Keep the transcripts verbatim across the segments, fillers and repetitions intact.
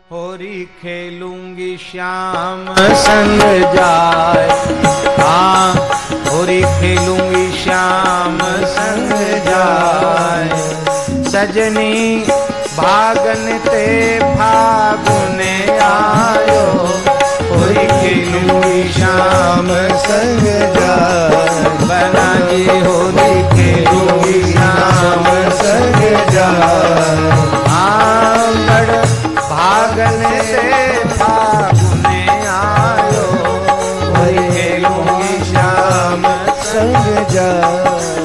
होरी खेलूंगी श्याम संग जाए, हाँ होरी खेलूंगी श्याम संग जाए। सजनी भागन ते फागुन आयो, होरी खेलूंगी श्याम संग जाए। बना जी होरी खेलूंगी श्याम संग जाए, हाँ बड़ भागन से फागुन आयो, होरी खेलूंगी श्याम संग जाए।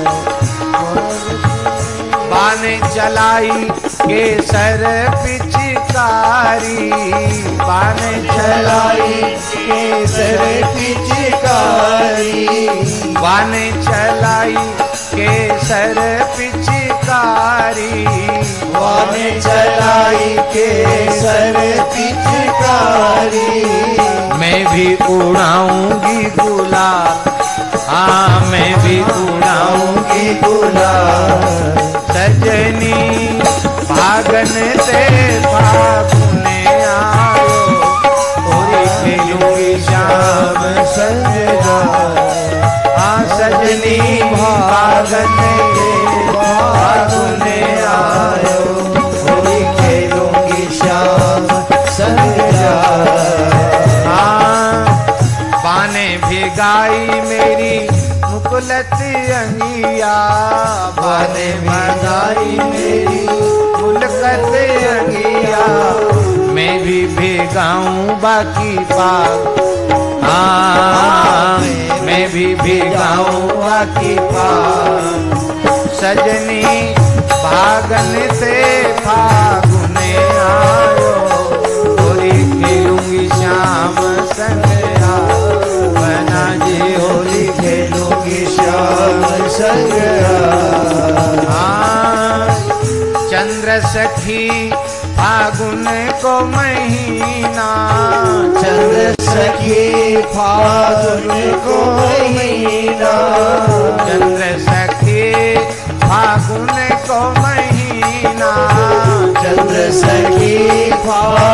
बाने चलाई केसर पिचकारी, बाने चलाई केसर पिचकारी, बाने चलाई केसर पिचकारी, बाने चलाई केसर पिचकारी। मैं भी उड़ाऊंगी गुलाल, हाँ मैं भी उड़ाऊंगी गुलाल। सजनी भागन से फागुन आयो, होरी खेलूंगी श्याम संग जाए। हाँ सजनी भागन से फागुन आयो, होरी खेलूंगी श्याम संग जाए। हाँ बाने भिगाई मेरी मुकुलत अंगिया, बाने भिगाई मेरी मुकुलत अंगिया। मैं भी भिगाऊं बाकी पाग, हाँ मैं भी भिगाऊं बाकी पाग। सजनी भागन से फागुन आयो, होरी खेलूंगी श्याम संग आयो। बना जी होली खेलूंगी श्याम संग आयो। हाँ चंद्र सखी फागुन को महीना, चंद्र सखी फागुन को महीना, चंद्र सखी फागुन को महीना, चंद्र सखी फागुन